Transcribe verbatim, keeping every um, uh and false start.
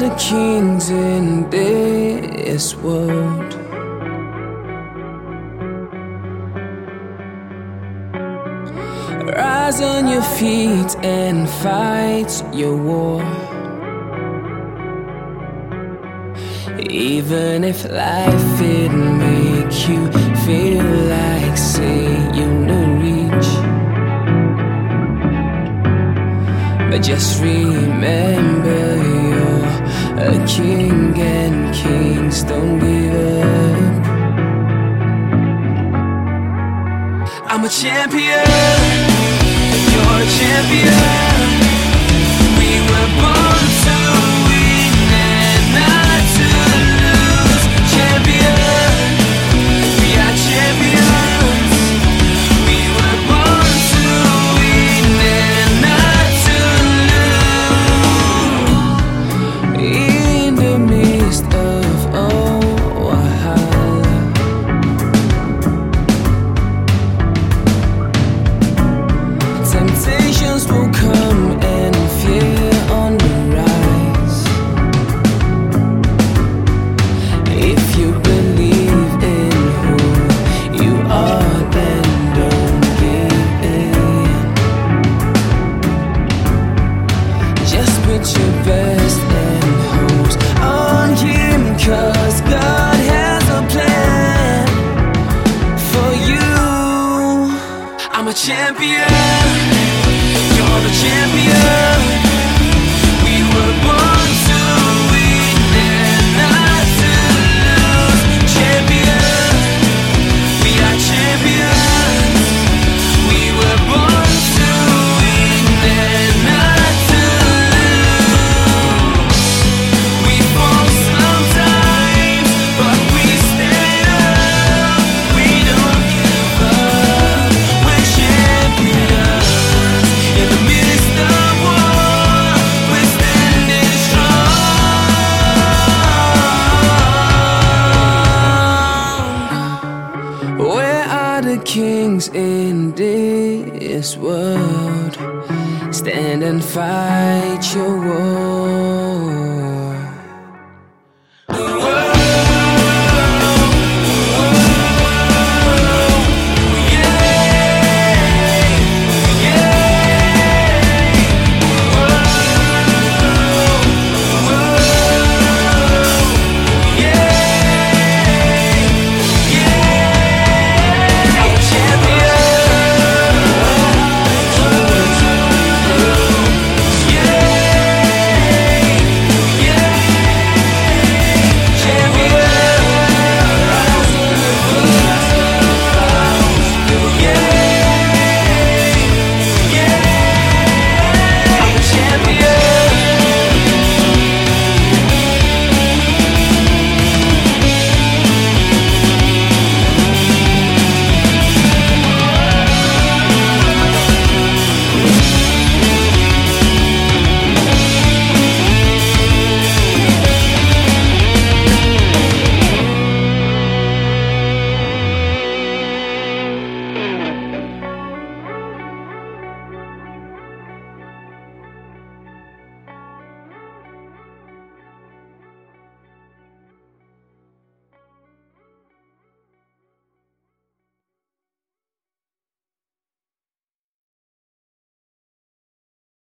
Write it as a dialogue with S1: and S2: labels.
S1: the kings in this world. Rise on your feet and fight your war. Even if life it make you feel like saying no reach, but just remember you're a king and kings don't give up. I'm a champion, you're a champion. We were born to win and not to lose. Champion, we are champions. We were born to win and not to lose. In the midst of all Wahala, temptations will come and fear on the rise. If you believe in who you are, then don't give in. Just put your best and hopes on Him, 'cause God has a plan for you. I'm a champion, you're a champion. We were born to win and not to lose. Champion, we are champions. We were born to win and not to lose. We fall sometimes, but we stand up. We don't give up. We're champions. In the midst of war, we're standing strong. Where are the kings in this world? Stand and fight your war.